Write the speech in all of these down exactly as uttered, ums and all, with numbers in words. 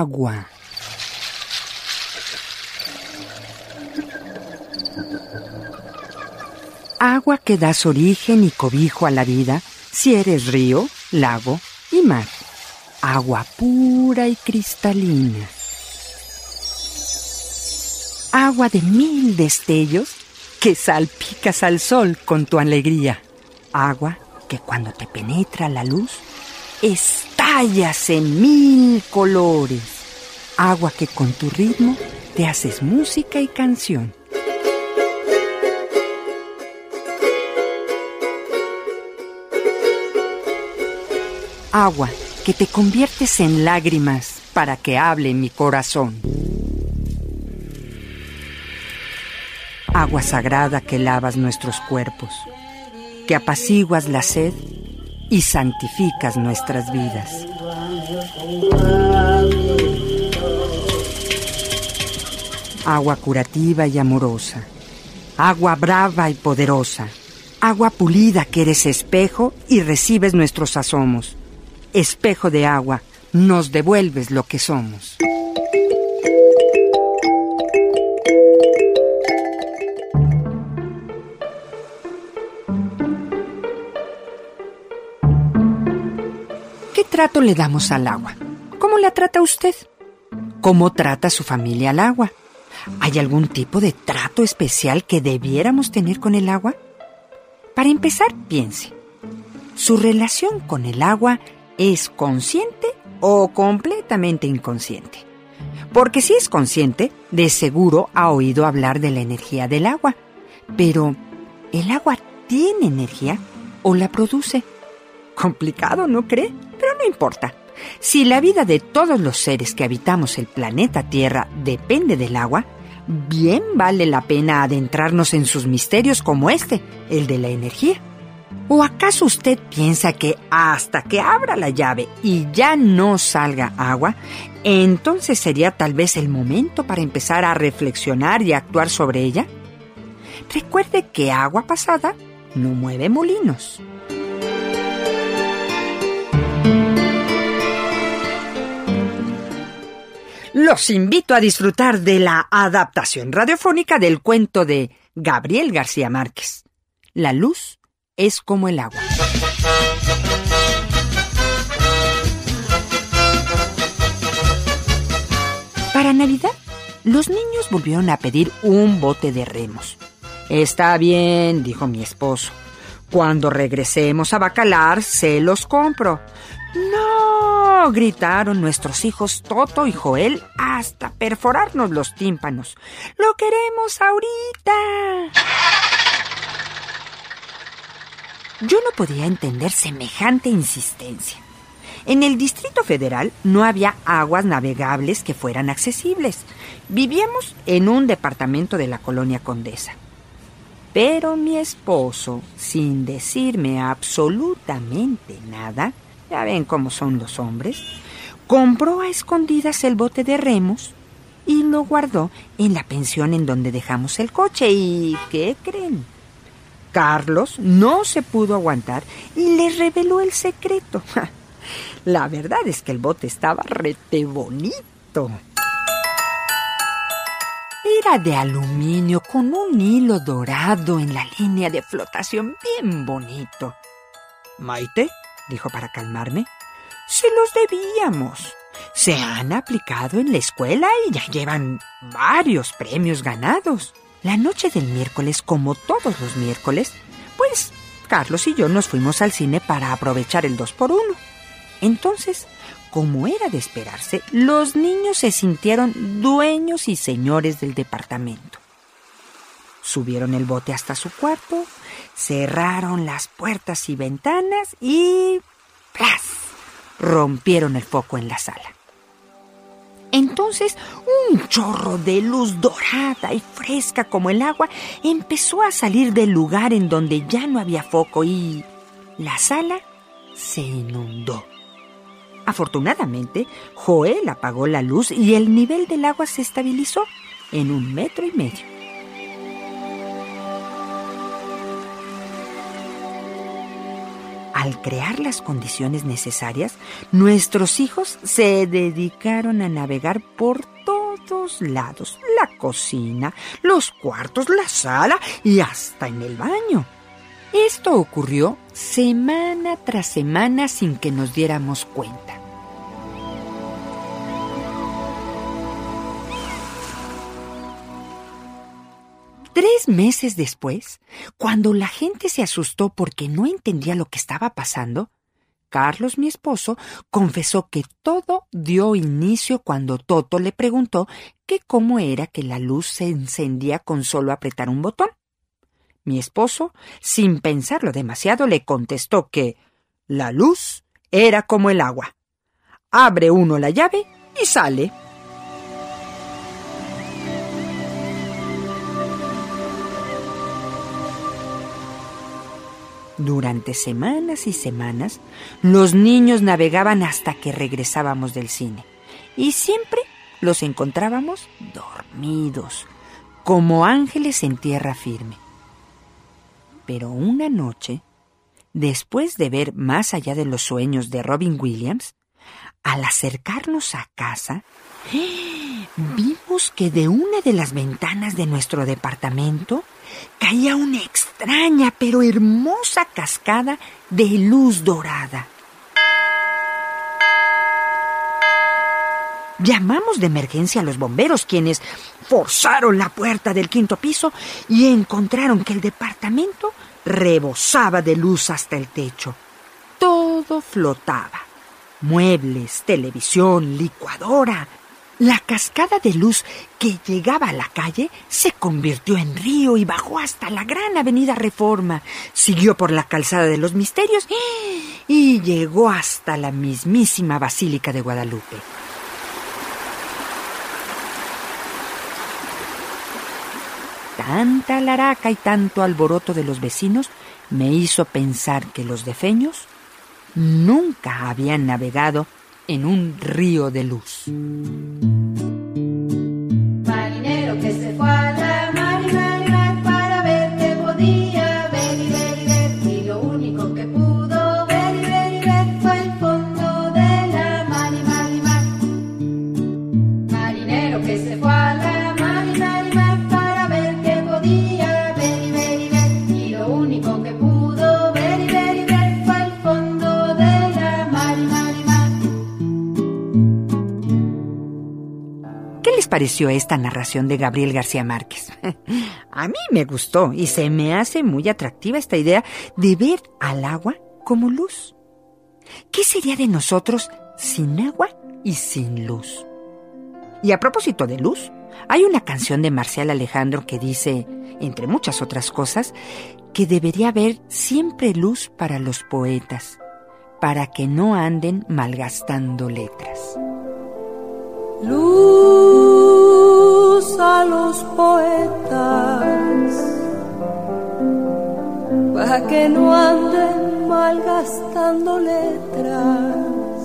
agua. Agua que das origen y cobijo a la vida, si eres río, lago y mar. Agua pura y cristalina. Agua de mil destellos que salpicas al sol con tu alegría. Agua que cuando te penetra la luz, estallas en mil colores. Agua que con tu ritmo te haces música y canción. Agua que te conviertes en lágrimas para que hable mi corazón. Agua sagrada que lavas nuestros cuerpos, que apaciguas la sed y santificas nuestras vidas. Agua curativa y amorosa, agua brava y poderosa, agua pulida que eres espejo y recibes nuestros asomos. Espejo de agua, nos devuelves lo que somos. ¿Qué trato le damos al agua? ¿Cómo la trata usted? ¿Cómo trata su familia al agua? ¿Hay algún tipo de trato especial que debiéramos tener con el agua? Para empezar, piense. ¿Su relación con el agua es consciente o completamente inconsciente? Porque si es consciente, de seguro ha oído hablar de la energía del agua. Pero, ¿el agua tiene energía o la produce? Complicado, ¿no cree? Pero no importa. Si la vida de todos los seres que habitamos el planeta Tierra depende del agua, bien vale la pena adentrarnos en sus misterios como este, el de la energía. ¿O acaso usted piensa que hasta que abra la llave y ya no salga agua, entonces sería tal vez el momento para empezar a reflexionar y actuar sobre ella? Recuerde que agua pasada no mueve molinos. Los invito a disfrutar de la adaptación radiofónica del cuento de Gabriel García Márquez. La luz es como el agua. Para Navidad, los niños volvieron a pedir un bote de remos. Está bien, dijo mi esposo. Cuando regresemos a Bacalar, se los compro. ¡No!, gritaron nuestros hijos Toto y Joel hasta perforarnos los tímpanos. ¡Lo queremos ahorita! Yo no podía entender semejante insistencia. En el Distrito Federal no había aguas navegables que fueran accesibles. Vivíamos en un departamento de la colonia Condesa. Pero mi esposo, sin decirme absolutamente nada, ya ven cómo son los hombres, compró a escondidas el bote de remos y lo guardó en la pensión en donde dejamos el coche. ¿Y qué creen? Carlos no se pudo aguantar y le reveló el secreto. La verdad es que el bote estaba rete bonito. Era de aluminio con un hilo dorado en la línea de flotación bien bonito. Maite, dijo para calmarme, se los debíamos. Se han aplicado en la escuela y ya llevan varios premios ganados. La noche del miércoles, como todos los miércoles, pues Carlos y yo nos fuimos al cine para aprovechar el dos por uno. Entonces, como era de esperarse, los niños se sintieron dueños y señores del departamento. Subieron el bote hasta su cuarto, cerraron las puertas y ventanas y ¡plas!, rompieron el foco en la sala. Entonces, un chorro de luz dorada y fresca como el agua empezó a salir del lugar en donde ya no había foco y la sala se inundó. Afortunadamente, Joel apagó la luz y el nivel del agua se estabilizó en un metro y medio. al crear las condiciones necesarias, nuestros hijos se dedicaron a navegar por todos lados, la cocina, los cuartos, la sala y hasta en el baño. Esto ocurrió semana tras semana sin que nos diéramos cuenta. Tres meses después, cuando la gente se asustó porque no entendía lo que estaba pasando, Carlos, mi esposo, confesó que todo dio inicio cuando Toto le preguntó que cómo era que la luz se encendía con solo apretar un botón. Mi esposo, sin pensarlo demasiado, le contestó que la luz era como el agua. Abre uno la llave y sale. Durante semanas y semanas, los niños navegaban hasta que regresábamos del cine. Y siempre los encontrábamos dormidos, como ángeles en tierra firme. Pero una noche, después de ver Más allá de los sueños de Robin Williams, al acercarnos a casa, vimos que de una de las ventanas de nuestro departamento caía una extraña pero hermosa cascada de luz dorada. Llamamos de emergencia a los bomberos, quienes forzaron la puerta del quinto piso y encontraron que el departamento rebosaba de luz hasta el techo. Todo flotaba. Muebles, televisión, licuadora. La cascada de luz que llegaba a la calle se convirtió en río y bajó hasta la gran avenida Reforma, siguió por la calzada de los Misterios y llegó hasta la mismísima Basílica de Guadalupe. Tanta laraca y tanto alboroto de los vecinos me hizo pensar que los defeños nunca habían navegado en un río de luz. Marinero que se fue a la mar y mar y mar para ver qué podía ver y ver y ver, y lo único que pudo ver y ver y ver fue el fondo de la mar y mar y mar. Marinero que se fue a la mar y mar y mar para ver qué podía ver y ver y ver, y lo único que pudo ver y ver y ver fue el fondo de la mar y mar y mar. ¿Qué les pareció esta narración de Gabriel García Márquez? A mí me gustó y se me hace muy atractiva esta idea de ver al agua como luz. ¿Qué sería de nosotros sin agua y sin luz? Y a propósito de luz, hay una canción de Marcial Alejandro que dice, entre muchas otras cosas, que debería haber siempre luz para los poetas, para que no anden malgastando letras. Luz a los poetas, para que no anden malgastando letras.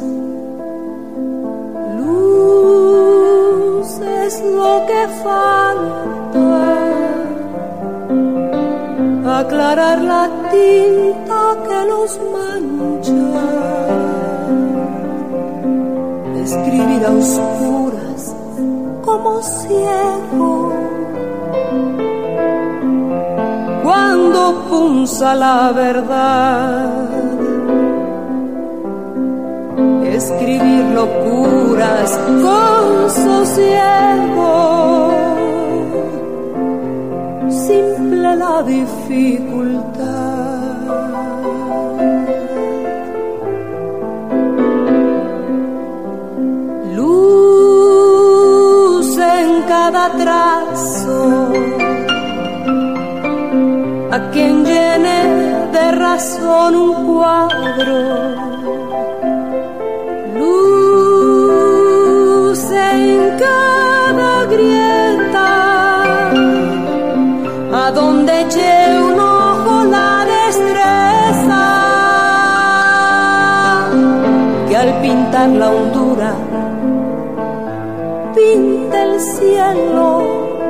Luz es lo que falta, aclarar la tinta que los mancha. Escribir a oscuras como ciego, cuando punza la verdad. Escribir locuras con sosiego, simple la dificultad. Cada trazo, a quien llene de razón un cuadro. Luz en cada grieta, a donde eche un ojo la destreza, que al pintar la hondura pinta el cielo,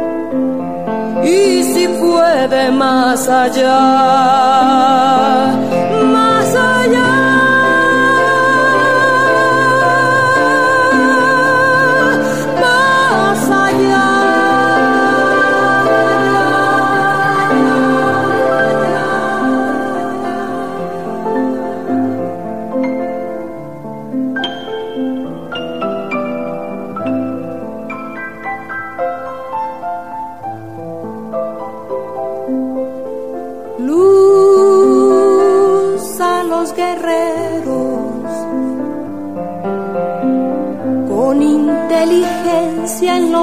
y si puede más allá, más allá.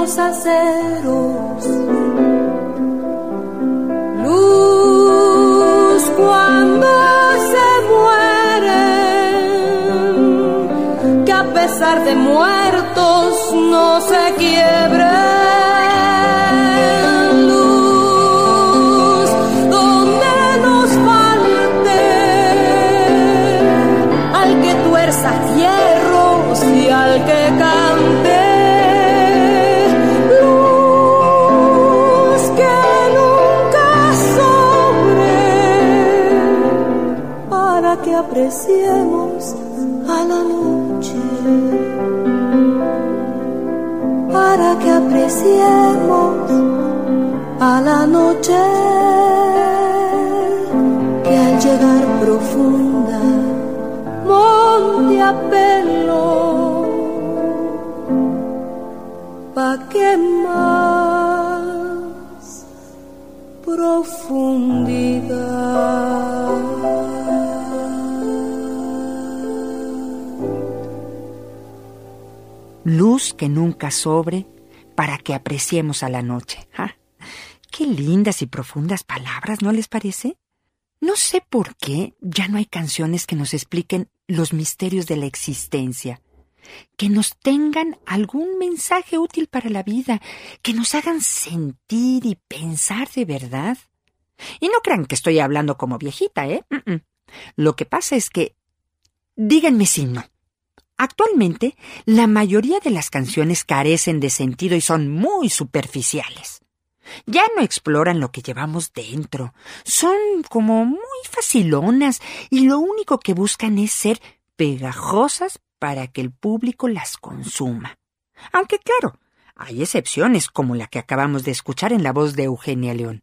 los aceros. Luz cuando se mueren, que a pesar de muertos no se quiebren. Luz donde nos falte al que tuerza hierros y al que cante. Luz que nunca sobre para que apreciemos a la noche, para que apreciemos a la noche, que al llegar profunda monte a pelo, pa' que más profundidad. Luz que nunca sobre para que apreciemos a la noche. ¡Ah! Qué lindas y profundas palabras, ¿no les parece? No sé por qué ya no hay canciones que nos expliquen los misterios de la existencia, que nos tengan algún mensaje útil para la vida, que nos hagan sentir y pensar de verdad. Y no crean que estoy hablando como viejita, ¿eh? Mm-mm. Lo que pasa es que, díganme si no. Actualmente, la mayoría de las canciones carecen de sentido y son muy superficiales. Ya no exploran lo que llevamos dentro. Son como muy facilonas y lo único que buscan es ser pegajosas para que el público las consuma. Aunque claro, hay excepciones como la que acabamos de escuchar en la voz de Eugenia León.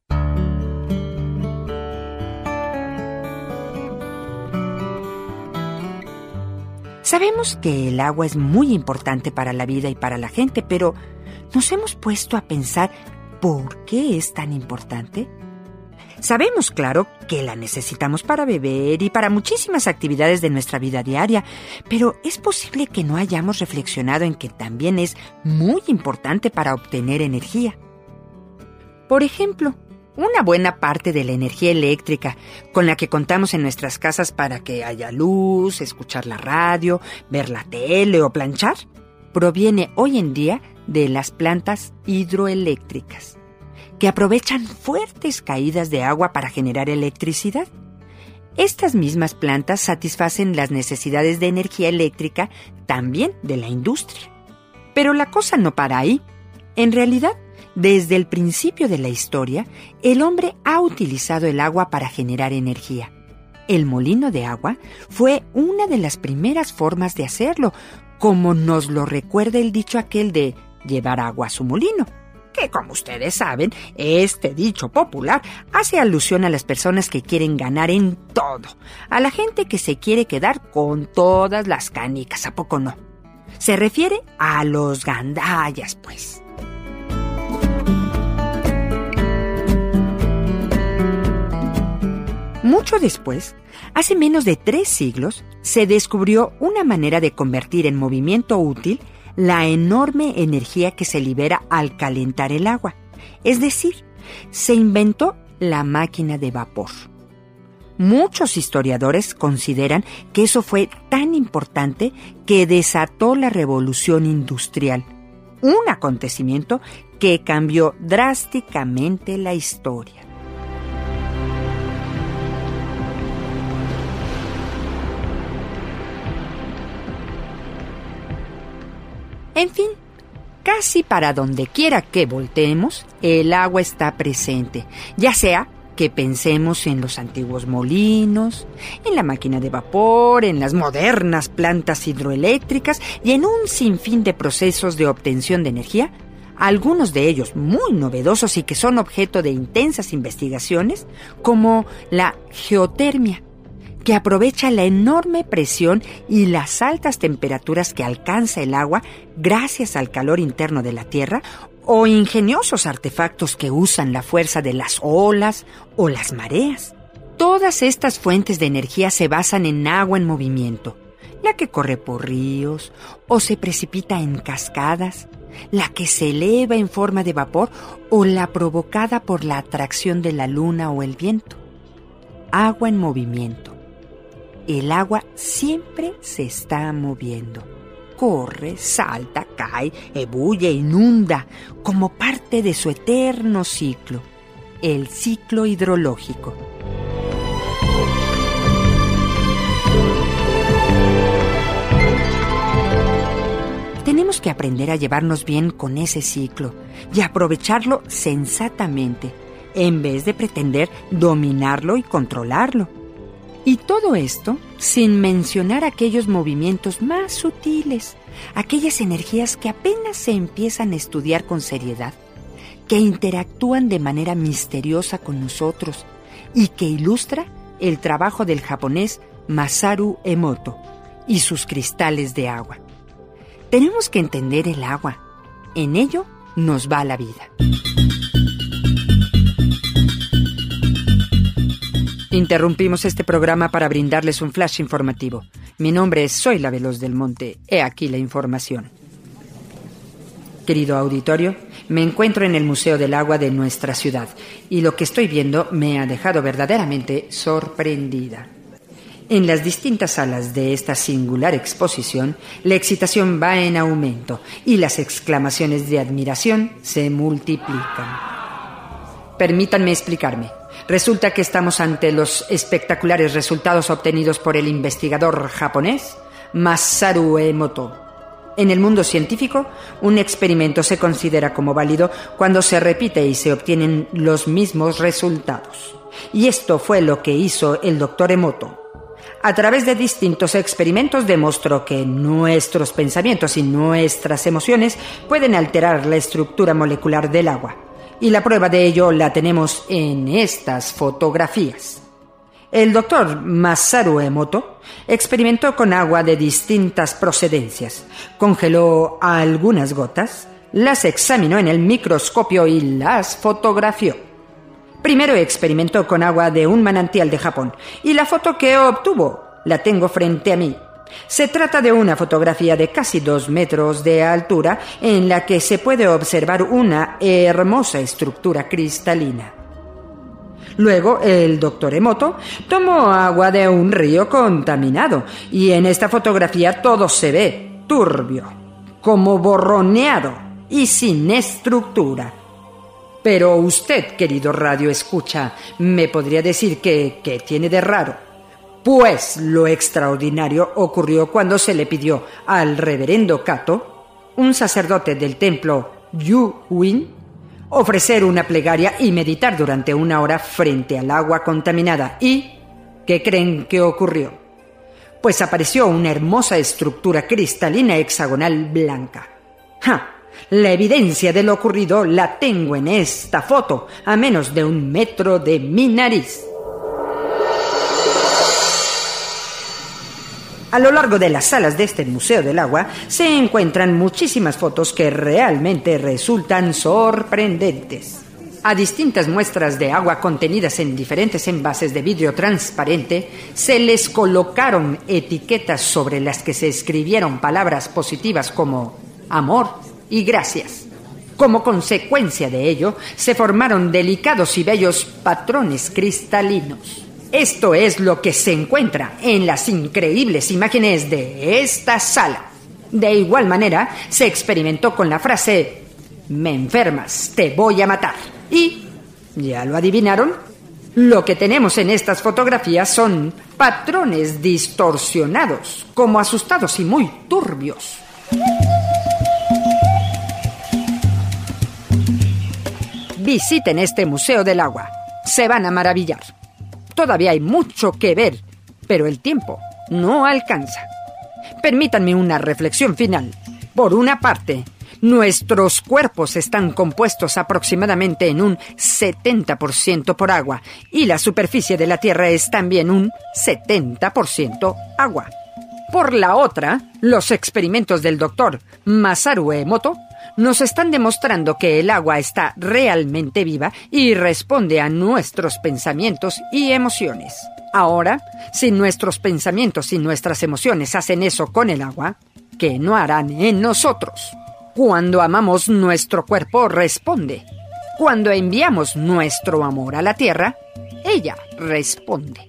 Sabemos que el agua es muy importante para la vida y para la gente, pero ¿nos hemos puesto a pensar por qué es tan importante? Sabemos, claro, que la necesitamos para beber y para muchísimas actividades de nuestra vida diaria, pero es posible que no hayamos reflexionado en que también es muy importante para obtener energía. Por ejemplo, una buena parte de la energía eléctrica con la que contamos en nuestras casas para que haya luz, escuchar la radio, ver la tele o planchar, proviene hoy en día de las plantas hidroeléctricas, que aprovechan fuertes caídas de agua para generar electricidad. Estas mismas plantas satisfacen las necesidades de energía eléctrica también de la industria. Pero la cosa no para ahí. En realidad, desde el principio de la historia, el hombre ha utilizado el agua para generar energía. El molino de agua fue una de las primeras formas de hacerlo, como nos lo recuerda el dicho aquel de llevar agua a su molino, que como ustedes saben, este dicho popular hace alusión a las personas que quieren ganar en todo, a la gente que se quiere quedar con todas las canicas, ¿a poco no? Se refiere a los gandallas, pues. Mucho después, hace menos de tres siglos, se descubrió una manera de convertir en movimiento útil la enorme energía que se libera al calentar el agua. Es decir, se inventó la máquina de vapor. Muchos historiadores consideran que eso fue tan importante que desató la revolución industrial, un acontecimiento que cambió drásticamente la historia. En fin, casi para donde quiera que volteemos, el agua está presente, ya sea que pensemos en los antiguos molinos, en la máquina de vapor, en las modernas plantas hidroeléctricas y en un sinfín de procesos de obtención de energía, algunos de ellos muy novedosos y que son objeto de intensas investigaciones, como la geotermia, que aprovecha la enorme presión y las altas temperaturas que alcanza el agua gracias al calor interno de la Tierra, o ingeniosos artefactos que usan la fuerza de las olas o las mareas. Todas estas fuentes de energía se basan en agua en movimiento, la que corre por ríos o se precipita en cascadas, la que se eleva en forma de vapor o la provocada por la atracción de la luna o el viento. Agua en movimiento. El agua siempre se está moviendo. Corre, salta, cae, ebulle, inunda, como parte de su eterno ciclo, el ciclo hidrológico. Tenemos que aprender a llevarnos bien con ese ciclo y aprovecharlo sensatamente, en vez de pretender dominarlo y controlarlo. Y todo esto sin mencionar aquellos movimientos más sutiles, aquellas energías que apenas se empiezan a estudiar con seriedad, que interactúan de manera misteriosa con nosotros y que ilustra el trabajo del japonés Masaru Emoto y sus cristales de agua. Tenemos que entender el agua. En ello nos va la vida. Interrumpimos este programa para brindarles un flash informativo. Mi nombre es Soy la Veloz del Monte. He aquí la información. Querido auditorio, me encuentro en el Museo del Agua de nuestra ciudad y lo que estoy viendo me ha dejado verdaderamente sorprendida. En las distintas salas de esta singular exposición, la excitación va en aumento y las exclamaciones de admiración se multiplican. Permítanme explicarme. Resulta que estamos ante los espectaculares resultados obtenidos por el investigador japonés Masaru Emoto. En el mundo científico, un experimento se considera como válido cuando se repite y se obtienen los mismos resultados. Y esto fue lo que hizo el doctor Emoto. A través de distintos experimentos demostró que nuestros pensamientos y nuestras emociones pueden alterar la estructura molecular del agua. Y la prueba de ello la tenemos en estas fotografías. El doctor Masaru Emoto experimentó con agua de distintas procedencias, congeló algunas gotas, las examinó en el microscopio y las fotografió. Primero experimentó con agua de un manantial de Japón y la foto que obtuvo la tengo frente a mí. Se trata de una fotografía de casi dos metros de altura en la que se puede observar una hermosa estructura cristalina. Luego, el doctor Emoto tomó agua de un río contaminado y en esta fotografía todo se ve turbio, como borroneado y sin estructura. Pero usted, querido radio escucha, me podría decir que ¿qué tiene de raro? Pues lo extraordinario ocurrió cuando se le pidió al reverendo Kato, un sacerdote del templo Yu-Win, ofrecer una plegaria y meditar durante una hora frente al agua contaminada. ¿Y qué creen que ocurrió? Pues apareció una hermosa estructura cristalina hexagonal blanca. ¡Ja! La evidencia de lo ocurrido la tengo en esta foto, a menos de un metro de mi nariz. A lo largo de las salas de este Museo del Agua se encuentran muchísimas fotos que realmente resultan sorprendentes. A distintas muestras de agua contenidas en diferentes envases de vidrio transparente se les colocaron etiquetas sobre las que se escribieron palabras positivas como amor y gracias. Como consecuencia de ello, se formaron delicados y bellos patrones cristalinos. Esto es lo que se encuentra en las increíbles imágenes de esta sala. De igual manera, se experimentó con la frase «Me enfermas, te voy a matar». Y, ¿ya lo adivinaron? Lo que tenemos en estas fotografías son patrones distorsionados, como asustados y muy turbios. Visiten este Museo del Agua. Se van a maravillar. Todavía hay mucho que ver, pero el tiempo no alcanza. Permítanme una reflexión final. Por una parte, nuestros cuerpos están compuestos aproximadamente en un setenta por ciento por agua y la superficie de la Tierra es también un setenta por ciento agua. Por la otra, los experimentos del doctor Masaru Emoto nos están demostrando que el agua está realmente viva y responde a nuestros pensamientos y emociones. Ahora, si nuestros pensamientos y nuestras emociones hacen eso con el agua, ¿qué no harán en nosotros? Cuando amamos, nuestro cuerpo responde. Cuando enviamos nuestro amor a la tierra, ella responde.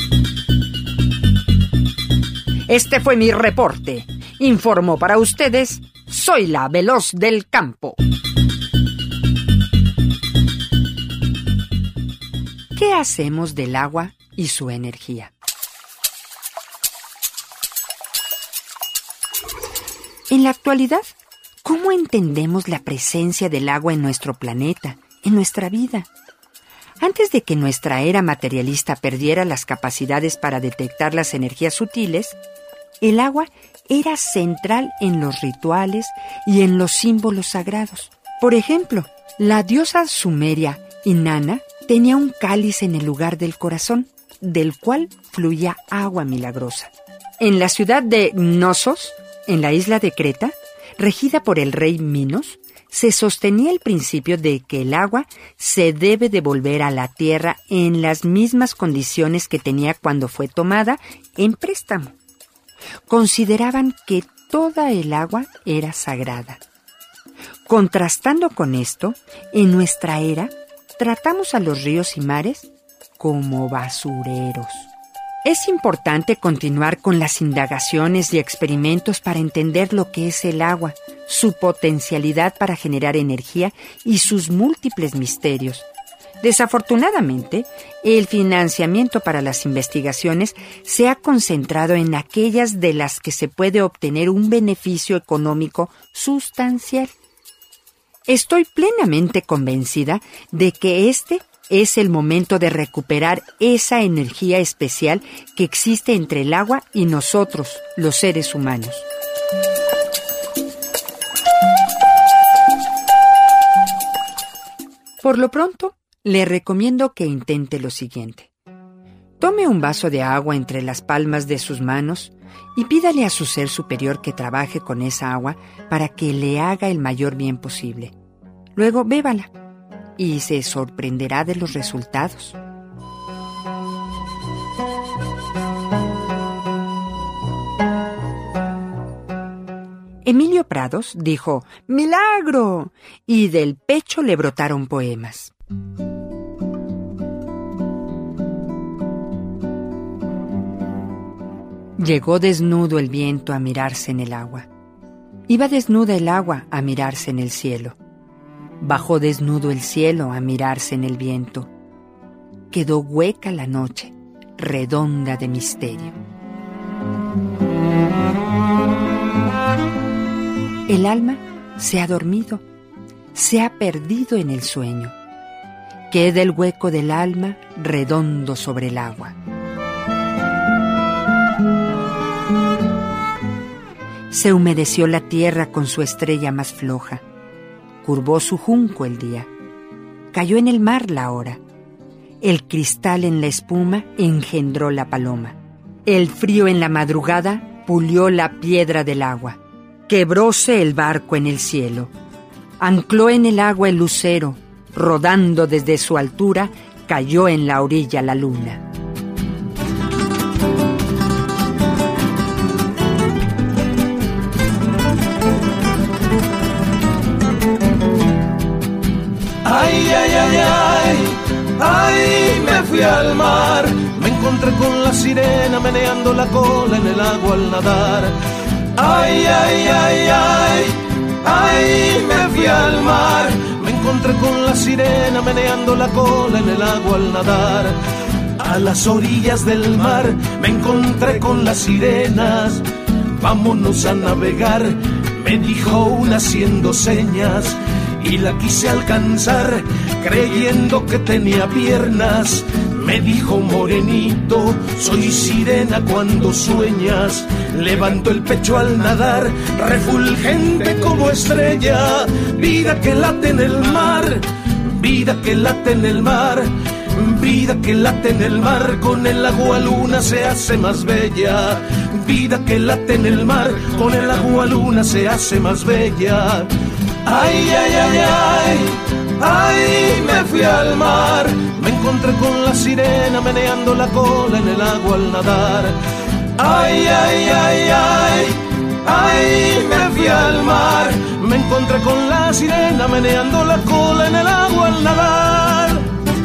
Este fue mi reporte. Informó para ustedes, soy la Veloz del Campo. ¿Qué hacemos del agua y su energía? En la actualidad, ¿cómo entendemos la presencia del agua en nuestro planeta, en nuestra vida? Antes de que nuestra era materialista perdiera las capacidades para detectar las energías sutiles, el agua era central en los rituales y en los símbolos sagrados. Por ejemplo, la diosa sumeria Inanna tenía un cáliz en el lugar del corazón, del cual fluía agua milagrosa. En la ciudad de Knossos, en la isla de Creta, regida por el rey Minos, se sostenía el principio de que el agua se debe devolver a la tierra en las mismas condiciones que tenía cuando fue tomada en préstamo. Consideraban que toda el agua era sagrada. Contrastando con esto, en nuestra era, tratamos a los ríos y mares como basureros. Es importante continuar con las indagaciones y experimentos para entender lo que es el agua, su potencialidad para generar energía y sus múltiples misterios. Desafortunadamente, el financiamiento para las investigaciones se ha concentrado en aquellas de las que se puede obtener un beneficio económico sustancial. Estoy plenamente convencida de que este es el momento de recuperar esa energía especial que existe entre el agua y nosotros, los seres humanos. Por lo pronto, le recomiendo que intente lo siguiente. Tome un vaso de agua entre las palmas de sus manos y pídale a su ser superior que trabaje con esa agua para que le haga el mayor bien posible. Luego bébala y se sorprenderá de los resultados. Emilio Prados dijo ¡milagro! Y del pecho le brotaron poemas. Llegó desnudo el viento a mirarse en el agua. Iba desnuda el agua a mirarse en el cielo. Bajó desnudo el cielo a mirarse en el viento. Quedó hueca la noche, redonda de misterio. El alma se ha dormido, se ha perdido en el sueño. Queda el hueco del alma redondo sobre el agua. Se humedeció la tierra con su estrella más floja. Curvó su junco el día. Cayó en el mar la hora. El cristal en la espuma engendró la paloma. El frío en la madrugada pulió la piedra del agua. Quebróse el barco en el cielo. Ancló en el agua el lucero. Rodando desde su altura, cayó en la orilla la luna. Ay, ay, ay, ay, ay, me fui al mar. Me encontré con la sirena meneando la cola en el agua al nadar. Ay, ay, ay, ay, ay, me fui al mar. Me encontré con la sirena meneando la cola en el agua al nadar. A las orillas del mar me encontré con las sirenas. Vámonos a navegar, me dijo una haciendo señas. Y la quise alcanzar, creyendo que tenía piernas. Me dijo morenito, soy sirena cuando sueñas. Levantó el pecho al nadar, refulgente como estrella. Vida que late en el mar, vida que late en el mar. Vida que late en el mar, con el agua luna se hace más bella. Vida que late en el mar, con el agua luna se hace más bella. Ay, ay, ay, ay, ay, me fui al mar. Me encontré con la sirena meneando la cola en el agua al nadar. Ay, ay, ay, ay, ay, me fui al mar. Me encontré con la sirena meneando la cola en el agua al nadar.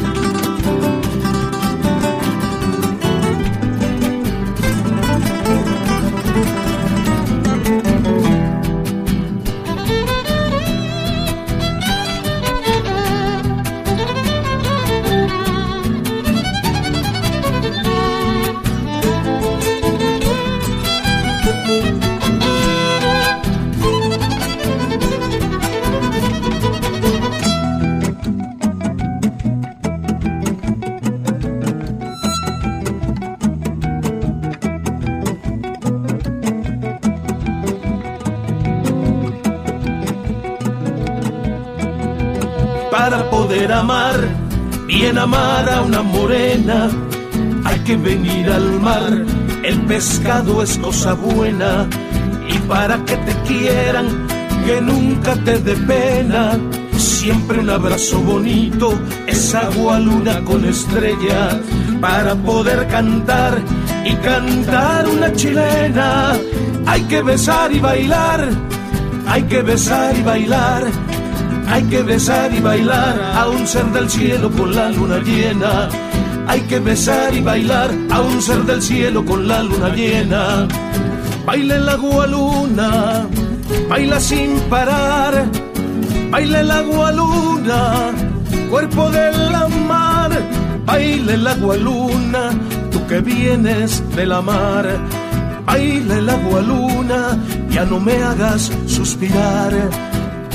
Para poder amar, bien amar a una morena, hay que venir al mar, el pescado es cosa buena. Y para que te quieran, que nunca te dé pena, siempre un abrazo bonito, es agua, luna con estrellas. Para poder cantar y cantar una chilena, hay que besar y bailar, hay que besar y bailar. Hay que besar y bailar a un ser del cielo con la luna llena. Hay que besar y bailar a un ser del cielo con la luna llena. Baila el agua luna, baila sin parar. Baila el agua luna, cuerpo de la mar. Baila el agua luna, tú que vienes de la mar. Baila el agua luna, ya no me hagas suspirar.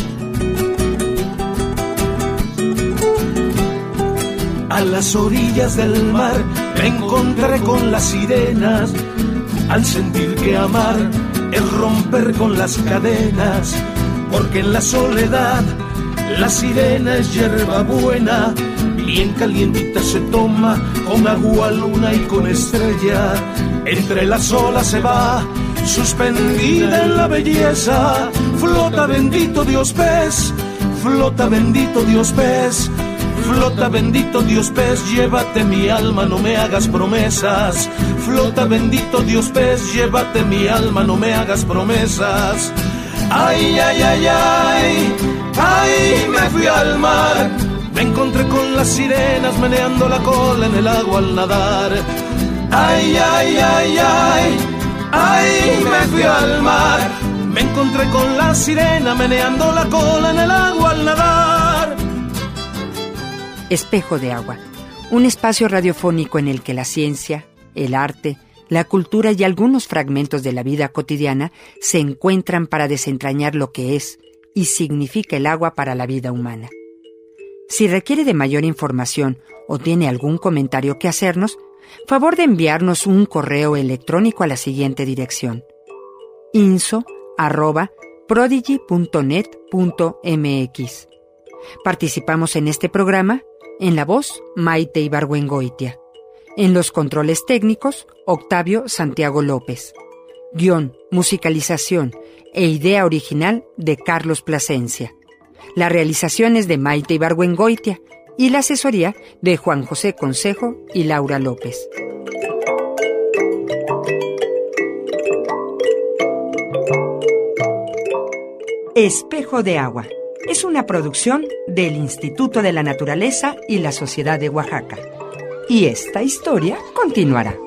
A las orillas del mar me encontré con las sirenas, al sentir que amar es romper con las cadenas, porque en la soledad la sirena es hierba buena, bien calientita se toma con agua, luna y con estrella. Entre las olas se va, suspendida en la belleza, flota bendito Dios pez, flota bendito Dios pez. Flota bendito Dios pez, llévate mi alma, no me hagas promesas. Flota bendito Dios pez, llévate mi alma, no me hagas promesas. Ay, ay, ay, ay, ay, me fui al mar. Me encontré con las sirenas meneando la cola en el agua al nadar. Ay, ay, ay, ay, ay, me fui al mar. Me encontré con la sirena meneando la cola en el agua al nadar. Espejo de Agua, un espacio radiofónico en el que la ciencia, el arte, la cultura y algunos fragmentos de la vida cotidiana se encuentran para desentrañar lo que es y significa el agua para la vida humana. Si requiere de mayor información o tiene algún comentario que hacernos, favor de enviarnos un correo electrónico a la siguiente dirección: info arroba prodigy punto net punto mx. Participamos en este programa en la voz Maite Ibargüengoitia, en los controles técnicos Octavio Santiago López, guión, musicalización e idea original de Carlos Plasencia. La realización es de Maite Ibargüengoitia y la asesoría de Juan José Consejo y Laura López. Espejo de Agua es una producción del Instituto de la Naturaleza y la Sociedad de Oaxaca. Y esta historia continuará.